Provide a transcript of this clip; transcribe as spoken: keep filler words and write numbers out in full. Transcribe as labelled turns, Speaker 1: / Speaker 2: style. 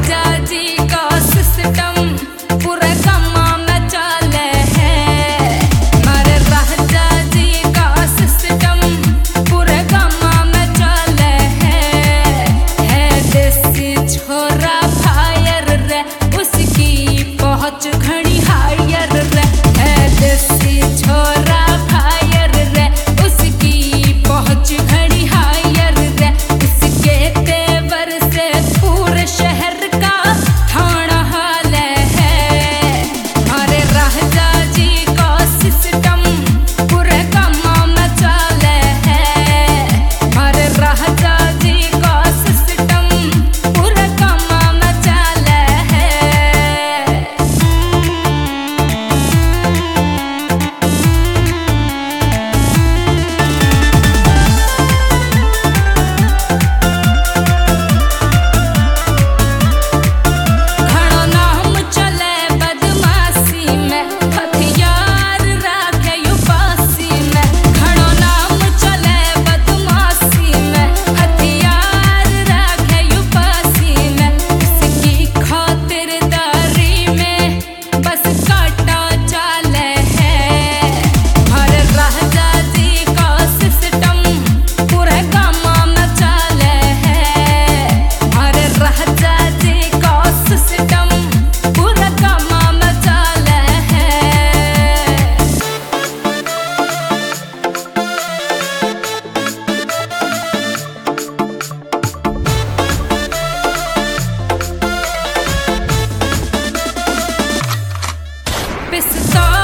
Speaker 1: राजा जी का सिस्टम पूरे गामा में चले है। हमारे राजा जी का सिस्टम पूरे गामा में चले है। है देसी छोरा फायर रे, उसकी पहुंच घनी हायर रे। है देसी छोरा फायर रे, उसकी पहुंच घनी हायर रे। उसके तेवर से पूरे शहर का ठाणा हाल है। हमारे राजा जी का सिस्टम पूरे गामा में चले है। हमारे राजा जी का सिस्टम पूरे गामा में चले है। घणो नाम चले बदमाशी में, हथियार राखे युपासी में। घणो नाम चले बदमाशी में, हथियार राखे युपासी में। इसकी खातिरदारी में बस काटा चाले है। हमारे राजा जी का सिस्टम पूरे गामा में चले है। हमारे राजा जी का सिस्टम पूरे गामा में चले है। पिस्तौल